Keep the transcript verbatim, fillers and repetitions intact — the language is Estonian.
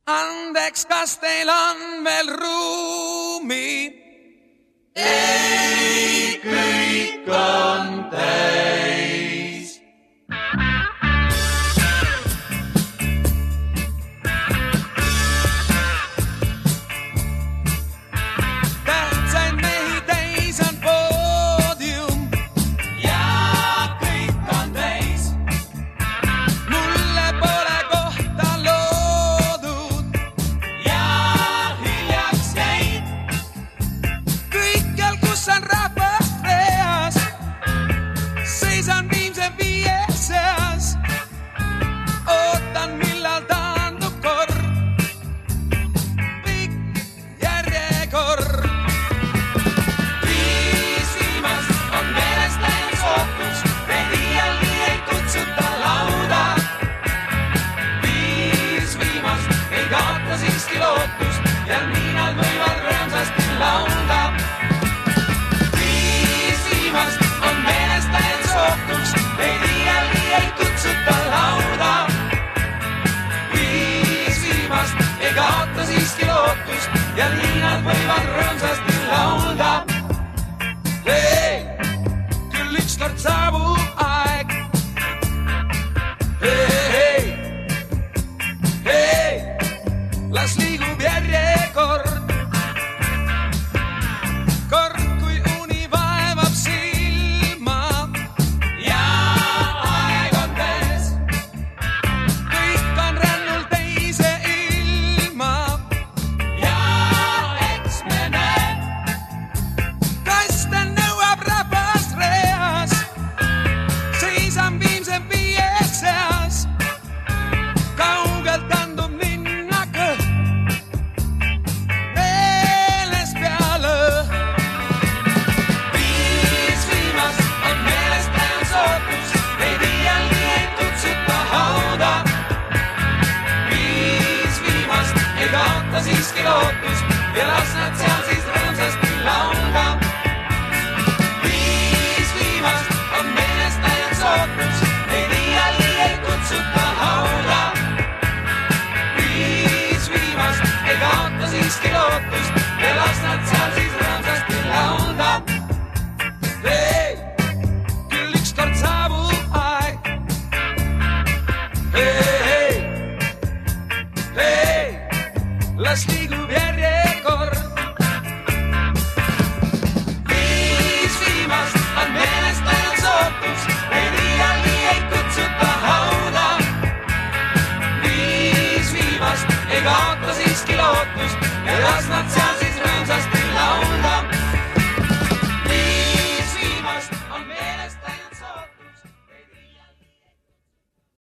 Andeks, kas teil on veel ruumi? Ei, kõik on täis. Tähtsaid mehi täis on poodium. Ja kõik on täis. Mulle pole kohta loodud. Ja hiljaks käid. Kõikjal, kus on rahvast reas, seisan viimse viie seas. Ootan, millal taandub kord. Pikk järjekord. Viis viimast on meelest läinud sootus. Meid iialgi ei kutsuta lauda. Viis viimast ei kaota siiski lootust. Ja nii nad võivad rõõmsasti laulda. Viis viimast on meelest läinud sootus. Meid iialgi ei kutsuta lauda. Viis viimast ei kaota siiski lootust. Ja nii nad võivad rõõmsasti laulda. Hei, küll ükskord saabub aeg. Hei, hei, hei, las liigub järjekord. Kord, kui uni vaevab silma. Ja aeg on käes. Kõik on rännul teise ilma. Ja eks me näe. Kas ta nõuab rahvast reas? Seisan viimse viie seas. Kaugelt kandub linna kõht. Meelest peale. Viis viimast on meelest läinud sootus. Meid iialgi ei kutsuta hauda. Viis viimast ei kaota siiski lootust. Ja las nad seal siis rõõmsasti laulda. Viis viimast on meelest läinud sootus. Meid iialgi ei kutsuta hauda. Viis viimast ei kaota siiski lootust. Ja las nad seal siis rõõmsasti laulda. Hei, küll ükskord saabub aeg. Hei, hei, hei, las liigub järjekord. Viis viimast on meelest läinud sootus. Meid iialgi ei kutsuta hauda. Viis viimast ei kaota siiski lootust.